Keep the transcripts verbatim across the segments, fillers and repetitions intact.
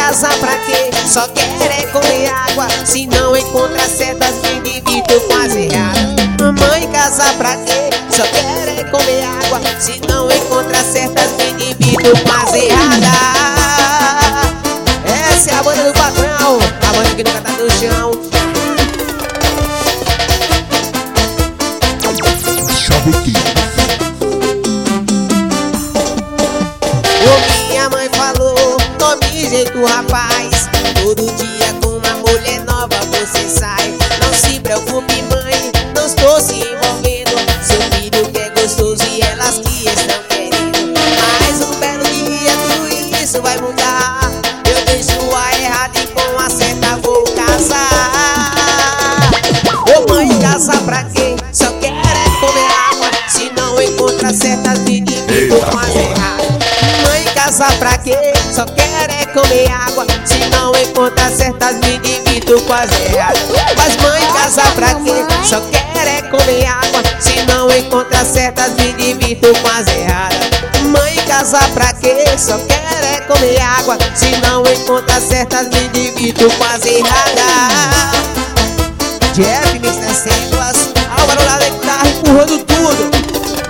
casar pra quê? Só quer é comer água. Se não encontra certas indivíduos quase erradas. Mãe, casar pra quê? Só quer é comer água. Se não encontra certas indivíduos quase erradas. Essa é a banda do patrão, a banda que nunca tá no chão. Ô, minha mãe falou, tome jeito, rapaz. Todo dia com uma mulher nova você sai. Não se preocupe, mãe, não estou se envolvendo. Seu filho que é gostoso e elas que estão querendo. Mas um belo dia tudo isso vai mudar. Eu deixo a errada e com a certa vou casar. Ô, mãe, casar pra quê? Só quer é comer água. Se não encontra certas indivíduos quase erradas. Mãe, casar pra quê? Só quer é comer água. Se não encontra certas indivíduos quase erradas. Mas mãe, casar pra quê? Só quer é comer água. Se não encontra certas indivíduos quase erradas. Mãe, casar pra quê? Só quer é comer água. Se não encontra certas indivíduos quase erradas. Jeff, mister Células, Álvaro lá da guitarra empurrando tudo.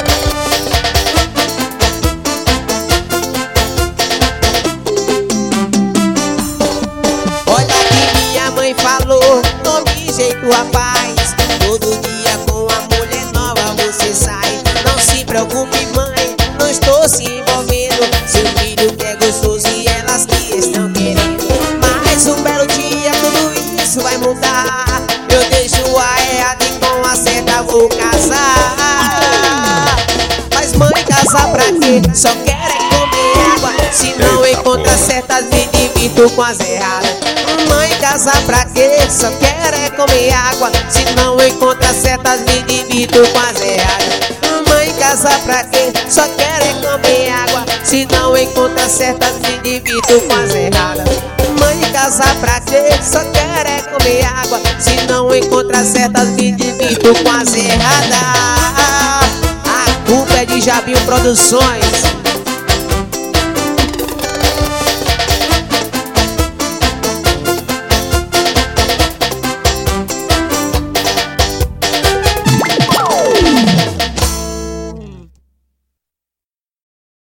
Olha que minha mãe falou, tome jeito, rapaz. Todo dia com a mulher nova você sai. Não se preocupe, mãe, não estou se envolvendo. Seu filho que é gostoso e elas que estão querendo. Mas um belo dia tudo isso vai mudar. Eu deixo a errada e com a certa vou casar. Mas mãe, casar pra quê? Só quer é comer água. Se não encontra certas indivíduos quase erradas. Mãe, casar pra quê? Só quer é comer água. Se não encontra certas indivíduos quase erradas. Mãe, casar pra quê? Só quer é comer água. Se não encontra certas indivíduos quase erradas. Mãe, casar pra quê? Só quer é comer água. Se não encontra certas indivíduos quase erradas. A culpa é de Jabinho Produções.